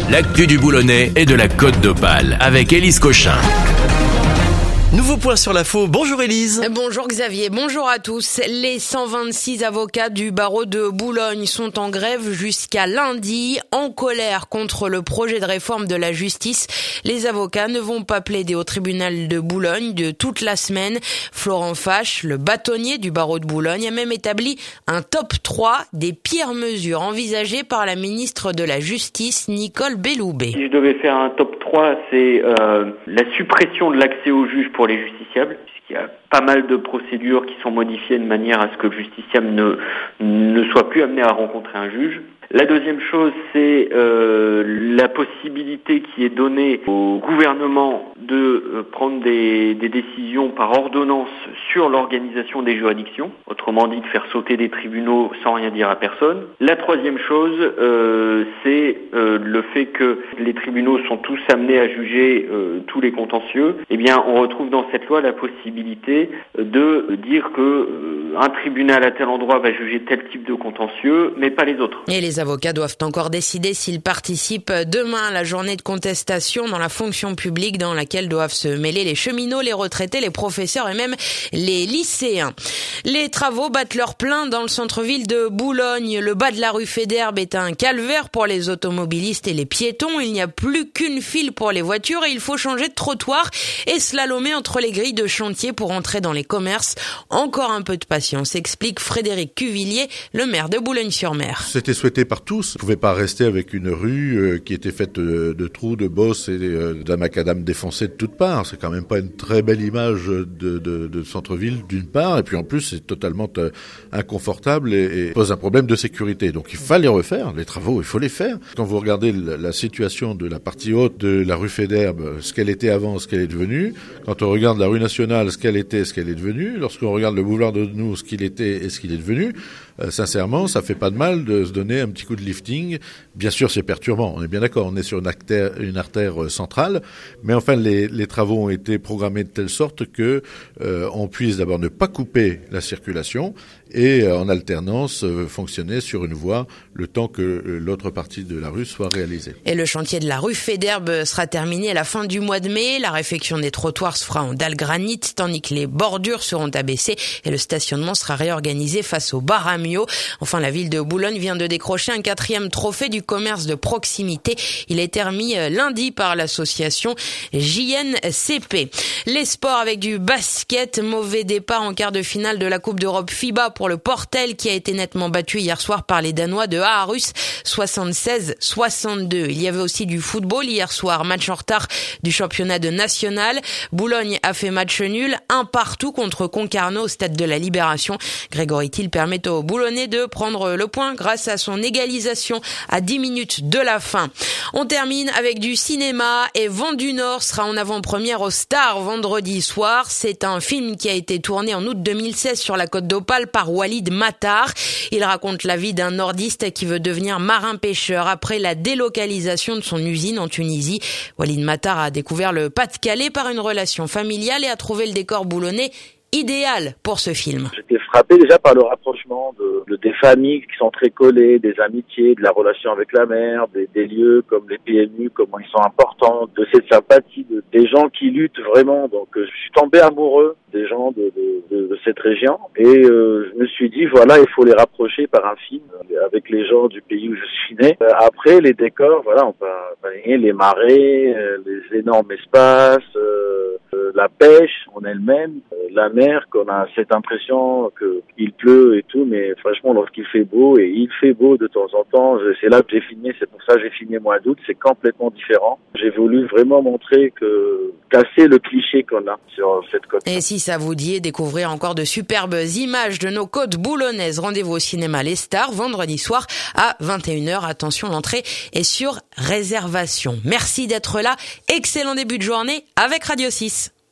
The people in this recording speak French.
l'actu du Boulonnais et de la Côte d'Opale avec Élise Cochin. Nouveau point sur l'info. Bonjour Élise. Bonjour Xavier, bonjour à tous. Les 126 avocats du barreau de Boulogne sont en grève jusqu'à lundi, en colère contre le projet de réforme de la justice. Les avocats ne vont pas plaider au tribunal de Boulogne de toute la semaine. Florent Fache, le bâtonnier du barreau de Boulogne, a même établi un top 3 des pires mesures envisagées par la ministre de la Justice, Nicole Belloubet. Si je devais faire un top 3, c'est la suppression de l'accès aux juges pour les justiciables, puisqu'il y a pas mal de procédures qui sont modifiées de manière à ce que le justiciable ne soit plus amené à rencontrer un juge. La deuxième chose, c'est la possibilité qui est donnée au gouvernement de prendre des décisions par ordonnance sur l'organisation des juridictions, autrement dit de faire sauter des tribunaux sans rien dire à personne. La troisième chose, c'est le fait que les tribunaux sont tous amenés à juger tous les contentieux. Eh bien, on retrouve dans cette loi la possibilité de dire que un tribunal à tel endroit va juger tel type de contentieux, mais pas les autres. Et les avocats doivent encore décider s'ils participent demain à la journée de contestation dans la fonction publique dans laquelle doivent se mêler les cheminots, les retraités, les professeurs et même les lycéens. Les travaux battent leur plein dans le centre-ville de Boulogne. Le bas de la rue Faidherbe est un calvaire pour les automobilistes et les piétons. Il n'y a plus qu'une file pour les voitures et il faut changer de trottoir et slalomer entre les grilles de chantier pour entrer dans les commerces. Encore un peu de patience, explique Frédéric Cuvillier, le maire de Boulogne-sur-Mer. C'était souhaité par tous. On ne pouvait pas rester avec une rue qui était faite de trous, de bosses et d'un macadam défoncé de toutes parts. C'est quand même pas une très belle image de centre-ville d'une part, et puis en plus c'est totalement inconfortable et pose un problème de sécurité. Donc il fallait refaire les travaux, il faut les faire. Quand vous regardez la situation de la partie haute de la rue Faidherbe, ce qu'elle était avant, ce qu'elle est devenue, quand on regarde la rue Nationale, ce qu'elle était, ce qu'elle est devenue, lorsqu'on regarde le boulevard de nous, ce qu'il était et ce qu'il est devenu, sincèrement, ça fait pas de mal de se donner un petit coup de lifting. Bien sûr, c'est perturbant. On est bien d'accord. On est sur une artère centrale, mais enfin, les travaux ont été programmés de telle sorte que on puisse d'abord ne pas couper la circulation et en alternance fonctionner sur une voie le temps que l'autre partie de la rue soit réalisée. Et le chantier de la rue Faidherbe sera terminé à la fin du mois de mai. La réfection des trottoirs se fera en dalle granit, tandis que les bordures seront abaissées et le stationnement sera réorganisé face au bar à Mio. Enfin, la ville de Boulogne vient de décrocher un 4e trophée du commerce de proximité. Il a été remis lundi par l'association JNCP. Les sports avec du basket, mauvais départ en quart de finale de la Coupe d'Europe FIBA pour le Portel qui a été nettement battu hier soir par les Danois de Aarhus, 76-62. Il y avait aussi du football hier soir, match en retard du championnat de national. Boulogne a fait match nul, 1-1 contre Concarneau au stade de la Libération. Grégory Thiel permet aux Boulonnais de prendre le point grâce à son égalisation à 10 minutes de la fin. On termine avec du cinéma et Vent du Nord sera en avant-première au Star vendredi soir. C'est un film qui a été tourné en août 2016 sur la Côte d'Opale par Walid Matar. Il raconte la vie d'un nordiste qui veut devenir marin-pêcheur après la délocalisation de son usine en Tunisie. Walid Matar a découvert le Pas-de-Calais par une relation familiale et a trouvé le décor boulonnais idéal pour ce film. J'étais frappé déjà par le rapprochement des familles qui sont très collées, des amitiés, de la relation avec la mer, des lieux comme les PMU, comment ils sont importants, de cette sympathie, des gens qui luttent vraiment. Donc je suis tombé amoureux des gens de cette région et je me suis dit voilà, il faut les rapprocher par un film avec les gens du pays où je suis né. Après les décors, voilà, on peut imaginer les marais, les énormes espaces, la pêche en elle-même, la mer, qu'on a cette impression qu'il pleut et tout, mais franchement lorsqu'il fait beau, et il fait beau de temps en temps, c'est là que j'ai filmé, c'est pour ça que j'ai filmé mois d'août, c'est complètement différent. J'ai voulu vraiment montrer casser le cliché qu'on a sur cette côte. Et si ça vous dit découvrir encore de superbes images de nos côtes boulonnaises, rendez-vous au cinéma Les Stars vendredi soir à 21h. Attention, l'entrée est sur réservation. Merci d'être là. Excellent début de journée avec Radio 6.